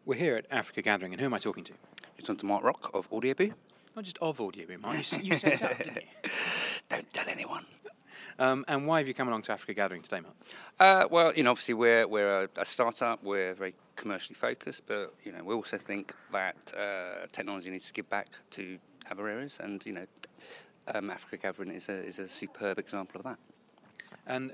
We're here at Africa Gathering, and who am I talking to? You're talking to Mark Rock of Audioboo. Not just of Audioboo, Mark. You set it up, didn't you? Don't tell anyone. And why have you come along to Africa Gathering today, Mark? Well, obviously we're a startup. We're very commercially focused, but we also think that technology needs to give back to other areas, and Africa Gathering is a superb example of that. And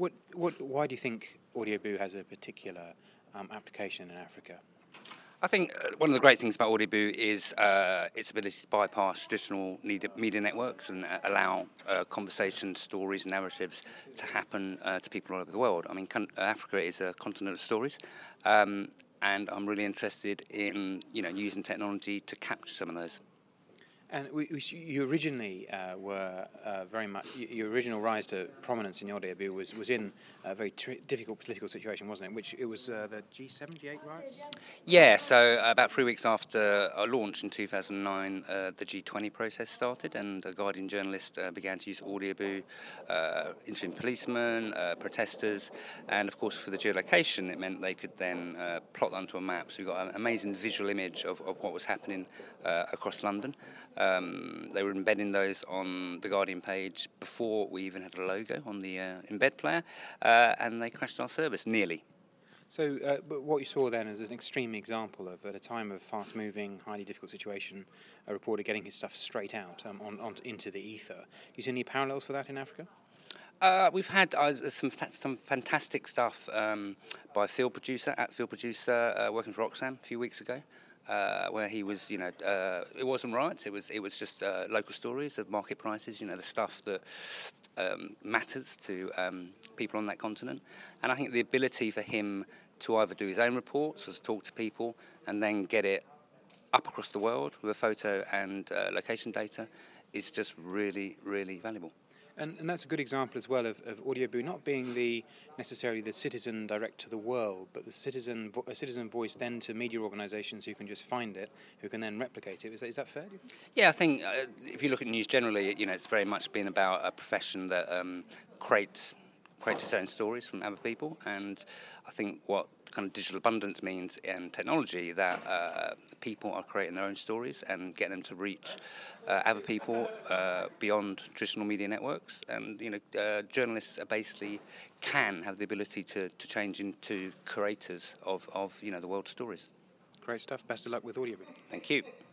why do you think Audioboo has a particular application in Africa? I think one of the great things about Audioboo is its ability to bypass traditional media networks and allow conversations, stories, narratives to happen to people all over the world. I mean, Africa is a continent of stories, and I'm really interested in using technology to capture some of those. And you originally were very much your original rise to prominence in Audioboo was in a very difficult political situation, wasn't it? Which it was the G7, G8 riots. Yeah. So about 3 weeks after our launch in 2009, the G20 process started, and a Guardian journalist began to use Audioboo, interviewing policemen, protesters, and of course for the geolocation, it meant they could then plot onto a map. So we got an amazing visual image of what was happening across London. They were embedding those on the Guardian page before we even had a logo on the embed player, and they crashed our service nearly. So, but what you saw then is an extreme example of, at a time of fast-moving, highly difficult situation, a reporter getting his stuff straight out into the ether. Do you see any parallels for that in Africa? We've had some fantastic stuff by Field Producer working for Oxfam a few weeks ago. Where he was, it wasn't riots. It was just local stories of market prices. The stuff that matters to people on that continent. And I think the ability for him to either do his own reports or to talk to people and then get it up across the world with a photo and location data is just really, really valuable. And that's a good example as well of Audioboo not being necessarily the citizen direct to the world, but a citizen voice then to media organisations who can just find it, who can then replicate it. Is that fair? Yeah, I think if you look at news generally, it's very much been about a profession that creates its own stories from other people, and I think what kind of digital abundance means in technology that people are creating their own stories and getting them to reach other people beyond traditional media networks, and journalists are basically can have the ability to change into curators of the world's stories. Great stuff. Best of luck with Audioboo. Thank you.